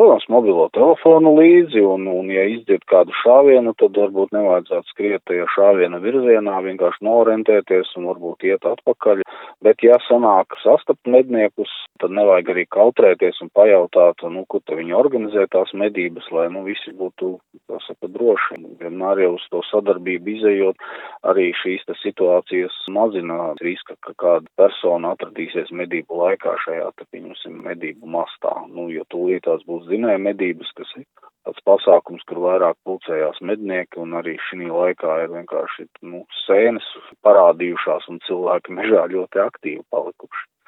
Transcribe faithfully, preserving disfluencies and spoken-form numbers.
protams, mobilo telefonu līdzi, un, un ja izdzird kādu šāvienu, tad varbūt nevajadzētu skriet tajā šāviena virzienā, vienkārši noorientēties un varbūt iet atpakaļ. Bet, ja sanāk sastapt medniekus, tad nevajag arī kautrēties un pajautāt, nu, kur te viņi organizē tās medības, lai, nu, visi būtu, tā saka, droši. Vienmēr jau uz to sadarbību izejot, arī šīs te situācijas mazina riska, ka kāda persona atradīsies medību laikā šajā, te, pieņemsim, medību mastā. Nu, jo tūlīt tās būs zinēja medības, kas ir tāds pasākums, kur vairāk pulcējās mednieki, un arī šī laikā ir vienkārši, nu, sēnes parādījušās, un cilvēki mežā ļoti aktīvi palikuši.